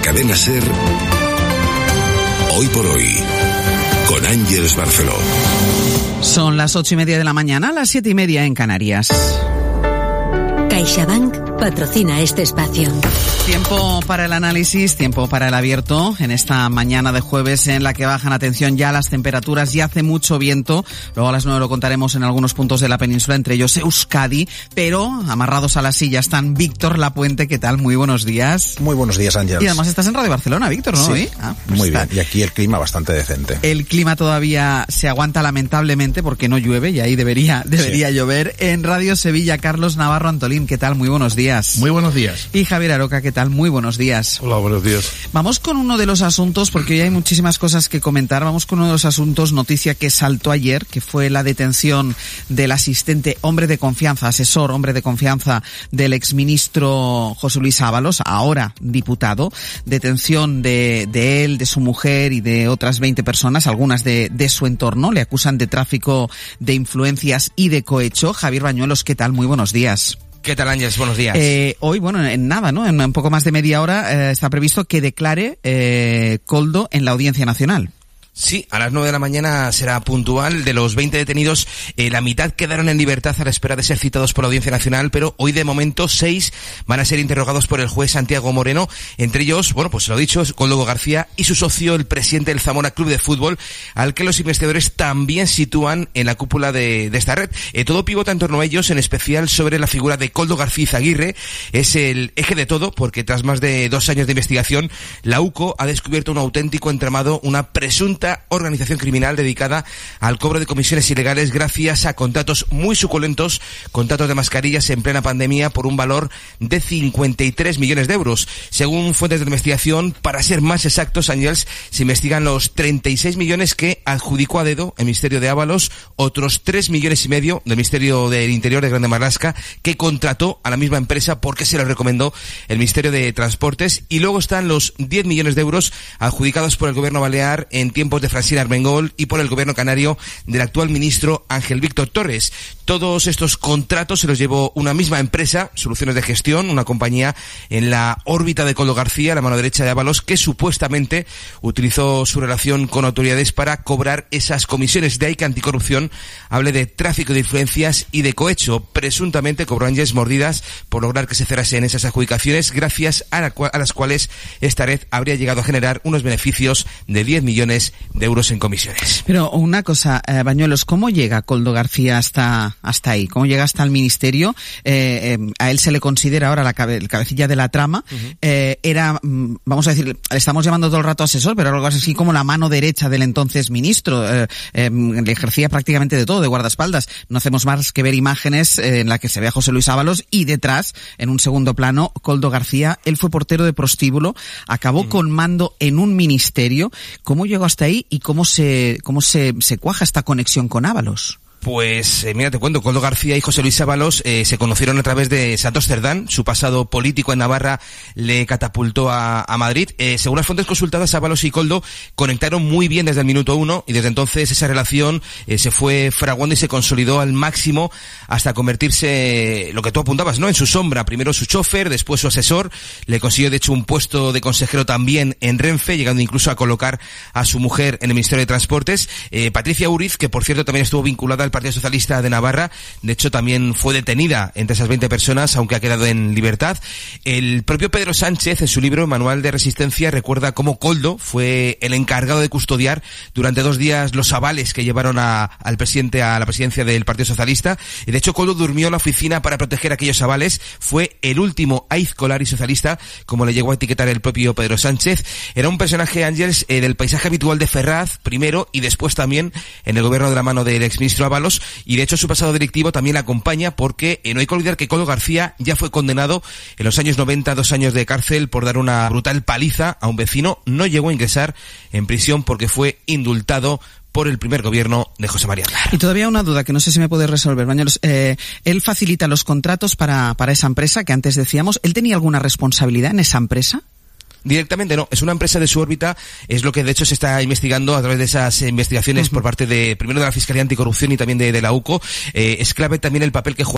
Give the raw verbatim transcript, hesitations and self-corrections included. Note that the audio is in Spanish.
Cadena SER, Hoy por Hoy, con Ángeles Barceló. Son las ocho y media de la mañana, las siete y media en Canarias. CaixaBank patrocina este espacio. Tiempo para el análisis, tiempo para el abierto en esta mañana de jueves en la que bajan, atención, ya las temperaturas y hace mucho viento. Luego a las nueve lo contaremos en algunos puntos de la península, entre ellos Euskadi, pero amarrados a la silla están Víctor Lapuente. ¿Qué tal? Muy buenos días. Muy buenos días, Ángel. Y además estás en Radio Barcelona, Víctor, ¿no? Sí, Ah, pues muy está. bien. Y aquí el clima bastante decente. El clima todavía se aguanta lamentablemente porque no llueve y ahí debería debería sí. llover. En Radio Sevilla, Carlos Navarro Antolín. ¿Qué tal? Muy buenos días. Muy buenos días. Y Javier Aroca, ¿qué tal? Muy buenos días. Hola, buenos días. Vamos con uno de los asuntos, porque hoy hay muchísimas cosas que comentar. Vamos con uno de los asuntos, noticia que saltó ayer, que fue la detención del asistente, hombre de confianza, asesor, hombre de confianza del exministro José Luis Ábalos, ahora diputado. Detención de, de él, de su mujer y de otras veinte personas, algunas de, de su entorno. Le acusan de tráfico de influencias y de cohecho. Javier Bañuelos, ¿qué tal? Muy buenos días. ¿Qué tal, Ángeles? Buenos días. Eh, hoy, bueno, en nada, ¿no? En un poco más de media hora eh, está previsto que declare eh, Koldo en la Audiencia Nacional. Sí, a las nueve de la mañana será puntual. De los veinte detenidos, eh, la mitad quedaron en libertad a la espera de ser citados por la Audiencia Nacional, pero hoy de momento seis van a ser interrogados por el juez Santiago Moreno. Entre ellos, bueno, pues lo dicho, Koldo García y su socio, el presidente del Zamora Club de Fútbol, al que los investigadores también sitúan en la cúpula de, de esta red. Eh, todo pivota en torno a ellos, en especial sobre la figura de Koldo García Izaguirre. Es el eje de todo, porque tras más de dos años de investigación, la U C O ha descubierto un auténtico entramado, una presunta organización criminal dedicada al cobro de comisiones ilegales gracias a contratos muy suculentos, contratos de mascarillas en plena pandemia por un valor de cincuenta y tres millones de euros. Según fuentes de investigación, para ser más exactos, Ángels, se investigan los treinta y seis millones que adjudicó a dedo el Ministerio de Ábalos, otros tres millones y medio del Ministerio del Interior de Grande Marlaska, que contrató a la misma empresa porque se lo recomendó el Ministerio de Transportes, y luego están los diez millones de euros adjudicados por el Gobierno Balear en tiempos de Francina Armengol y por el Gobierno canario del actual ministro Ángel Víctor Torres. Todos estos contratos se los llevó una misma empresa, Soluciones de Gestión, una compañía en la órbita de Koldo García, la mano derecha de Ábalos, que supuestamente utilizó su relación con autoridades para cobrar esas comisiones. De ahí que Anticorrupción hable de tráfico de influencias y de cohecho. Presuntamente cobró Ángeles mordidas por lograr que se cerrasen esas adjudicaciones, gracias a, la, a las cuales esta red habría llegado a generar unos beneficios de diez millones de euros en comisiones. Pero una cosa, eh, Bañuelos, ¿cómo llega Koldo García hasta hasta ahí? ¿Cómo llega hasta el ministerio? Eh, eh, a él se le considera ahora la cabe, el cabecilla de la trama. Uh-huh. Eh, era, vamos a decir, le estamos llamando todo el rato asesor, pero algo así como la mano derecha del entonces ministro. Eh, eh, le ejercía prácticamente de todo, de guardaespaldas. No hacemos más que ver imágenes eh, en la que se ve a José Luis Ábalos y detrás, en un segundo plano, Koldo García. Él fue portero de prostíbulo, acabó uh-huh. con mando en un ministerio. ¿Cómo llegó hasta ahí y cómo se cómo se, se cuaja esta conexión con Ábalos? Pues eh, mira, te cuento, Koldo García y José Luis Ábalos eh, se conocieron a través de Santos Cerdán. Su pasado político en Navarra le catapultó a, a Madrid. Eh, según las fuentes consultadas, Ábalos y Koldo conectaron muy bien desde el minuto uno, y desde entonces esa relación eh, se fue fraguando y se consolidó al máximo hasta convertirse, lo que tú apuntabas, ¿no?, en su sombra. Primero su chofer, después su asesor. Le consiguió de hecho un puesto de consejero también en Renfe, llegando incluso a colocar a su mujer en el Ministerio de Transportes. Eh, Patricia Uriz, que por cierto también estuvo vinculada al Partido Socialista de Navarra, de hecho también fue detenida entre esas veinte personas, aunque ha quedado en libertad. El propio Pedro Sánchez, en su libro Manual de Resistencia, recuerda cómo Koldo fue el encargado de custodiar durante dos días los avales que llevaron a, al presidente a la presidencia del Partido Socialista. Y de hecho Koldo durmió en la oficina para proteger aquellos avales. Fue el último aizkolari socialista, como le llegó a etiquetar el propio Pedro Sánchez. Era un personaje, Ángels, eh, del paisaje habitual de Ferraz, primero, y después también en el gobierno de la mano del exministro Ábalos. Y de hecho su pasado directivo también la acompaña, porque eh, no hay que olvidar que Koldo García ya fue condenado en los años noventa a dos años de cárcel por dar una brutal paliza a un vecino. No llegó a ingresar en prisión porque fue indultado por el primer gobierno de José María Aznar. Y todavía una duda que no sé si me puedes resolver, Bañuelos. Eh, él facilita los contratos para, para esa empresa que antes decíamos. ¿Él tenía alguna responsabilidad en esa empresa? Directamente no, es una empresa de su órbita, es lo que de hecho se está investigando a través de esas investigaciones uh-huh. por parte de, primero de la Fiscalía Anticorrupción y también de, de la U C O. Eh, es clave también el papel que juega